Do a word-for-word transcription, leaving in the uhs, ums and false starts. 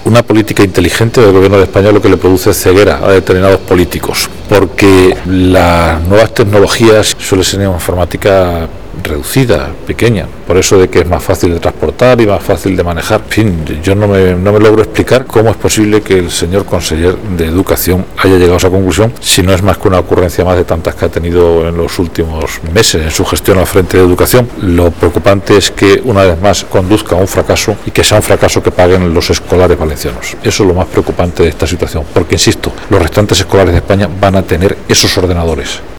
una política inteligente del gobierno de España lo que le produce es ceguera a determinados políticos, porque las nuevas tecnologías suelen ser una informática reducida, pequeña, por eso de que es más fácil de transportar y más fácil de manejar. En fin, yo no me, no me logro explicar cómo es posible que el señor conseller de Educación haya llegado a esa conclusión, si no es más que una ocurrencia más de tantas que ha tenido en los últimos meses en su gestión al frente de Educación. Lo preocupante es que una vez más conduzca a un fracaso y que sea un fracaso que paguen los escolares valencianos. Eso es lo más preocupante de esta situación, porque insisto, los restantes escolares de España van a tener esos ordenadores.